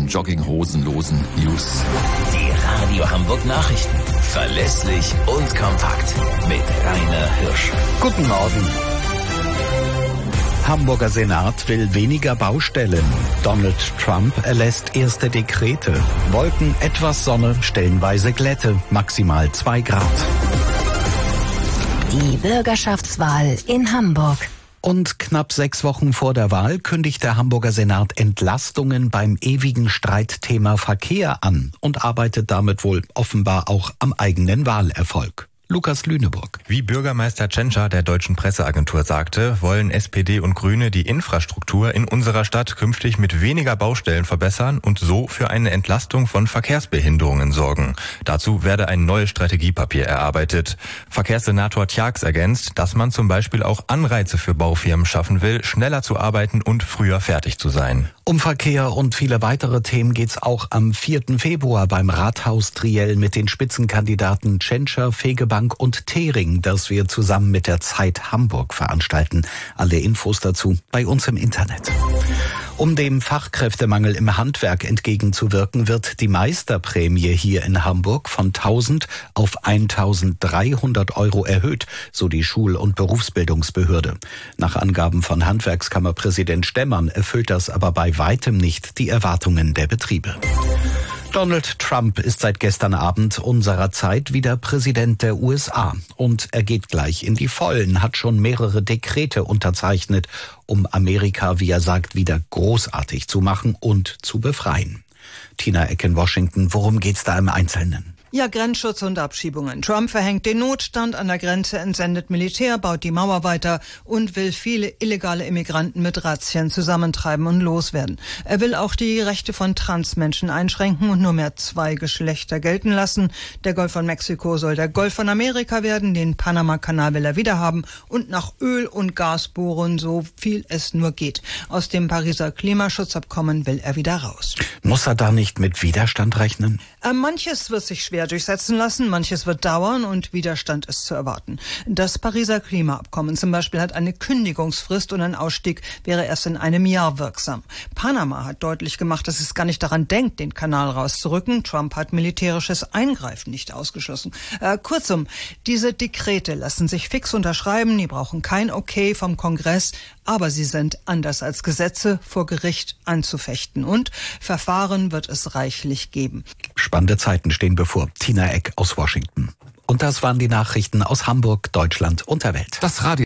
jogginghosenlosen News. Die Radio Hamburg Nachrichten. Verlässlich und kompakt. Mit Rainer Hirsch. Guten Morgen. Hamburger Senat will weniger Baustellen. Donald Trump erlässt erste Dekrete. Wolken, etwas Sonne, stellenweise Glätte, maximal 2 Grad. Die Bürgerschaftswahl in Hamburg. Und knapp 6 Wochen vor der Wahl kündigt der Hamburger Senat Entlastungen beim ewigen Streitthema Verkehr an und arbeitet damit wohl offenbar auch am eigenen Wahlerfolg. Lukas Lüneburg. Wie Bürgermeister Tschentscher der Deutschen Presseagentur sagte, wollen SPD und Grüne die Infrastruktur in unserer Stadt künftig mit weniger Baustellen verbessern und so für eine Entlastung von Verkehrsbehinderungen sorgen. Dazu werde ein neues Strategiepapier erarbeitet. Verkehrssenator Tjax ergänzt, dass man zum Beispiel auch Anreize für Baufirmen schaffen will, schneller zu arbeiten und früher fertig zu sein. Um Verkehr und viele weitere Themen geht's auch am 4. Februar beim Rathaus-Triell mit den Spitzenkandidaten Tschentscher, Fegebank und Thering, das wir zusammen mit der Zeit Hamburg veranstalten. Alle Infos dazu bei uns im Internet. Um dem Fachkräftemangel im Handwerk entgegenzuwirken, wird die Meisterprämie hier in Hamburg von 1.000 auf 1.300 Euro erhöht, so die Schul- und Berufsbildungsbehörde. Nach Angaben von Handwerkskammerpräsident Stemmern erfüllt das aber bei weitem nicht die Erwartungen der Betriebe. Donald Trump ist seit gestern Abend unserer Zeit wieder Präsident der USA. Und er geht gleich in die Vollen, hat schon mehrere Dekrete unterzeichnet, um Amerika, wie er sagt, wieder großartig zu machen und zu befreien. Tina Eck in Washington, worum geht's da im Einzelnen? Ja, Grenzschutz und Abschiebungen. Trump verhängt den Notstand an der Grenze, entsendet Militär, baut die Mauer weiter und will viele illegale Immigranten mit Razzien zusammentreiben und loswerden. Er will auch die Rechte von Transmenschen einschränken und nur mehr 2 Geschlechter gelten lassen. Der Golf von Mexiko soll der Golf von Amerika werden, den Panama-Kanal will er wiederhaben und nach Öl und Gas bohren, so viel es nur geht. Aus dem Pariser Klimaschutzabkommen will er wieder raus. Muss er da nicht mit Widerstand rechnen? Manches wird sich schwer durchsetzen lassen, manches wird dauern und Widerstand ist zu erwarten. Das Pariser Klimaabkommen zum Beispiel hat eine Kündigungsfrist und ein Ausstieg wäre erst in einem Jahr wirksam. Panama hat deutlich gemacht, dass es gar nicht daran denkt, den Kanal rauszurücken. Trump hat militärisches Eingreifen nicht ausgeschlossen. Kurzum, diese Dekrete lassen sich fix unterschreiben, die brauchen kein Okay vom Kongress, aber sie sind, anders als Gesetze, vor Gericht anzufechten und Verfahren wird es reichlich geben. Spannende Zeiten stehen bevor. Tina Eck aus Washington. Und das waren die Nachrichten aus Hamburg, Deutschland und der Welt. Das Radio